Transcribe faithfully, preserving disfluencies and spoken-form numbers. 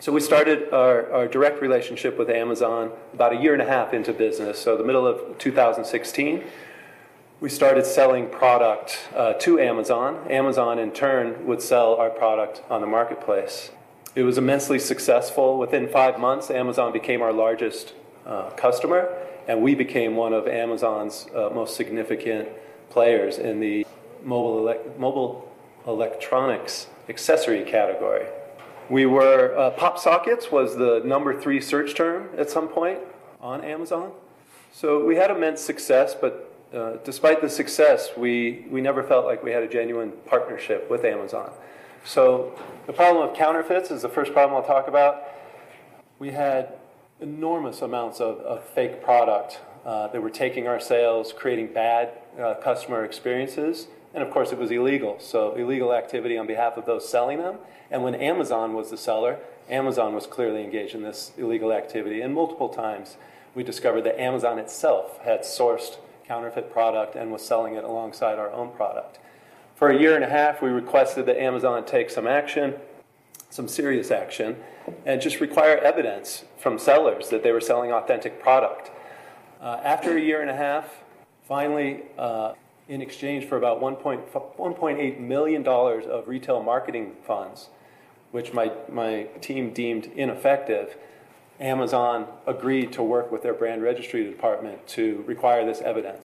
So we started our, our direct relationship with Amazon about a year and a half into business. So the middle of two thousand sixteen, we started selling product uh, to Amazon. Amazon, in turn, would sell our product on the marketplace. It was immensely successful. Within five months, Amazon became our largest uh, customer, and we became one of Amazon's uh, most significant players in the mobile, ele- mobile electronics accessory category. We were, uh, Pop Sockets was the number three search term at some point on Amazon. So we had immense success, but uh, despite the success, we, we never felt like we had a genuine partnership with Amazon. So the problem of counterfeits is the first problem I'll talk about. We had enormous amounts of, of fake product uh, that were taking our sales, creating bad uh, customer experiences, and of course it was illegal. So illegal activity on behalf of those selling them. And when Amazon was the seller, Amazon was clearly engaged in this illegal activity. And multiple times we discovered that Amazon itself had sourced counterfeit product and was selling it alongside our own product. For a year and a half, we requested that Amazon take some action, some serious action, and just require evidence from sellers that they were selling authentic product. Uh, after a year and a half, finally, uh, in exchange for about one point eight million dollars of retail marketing funds, which my, my team deemed ineffective, Amazon agreed to work with their brand registry department to require this evidence.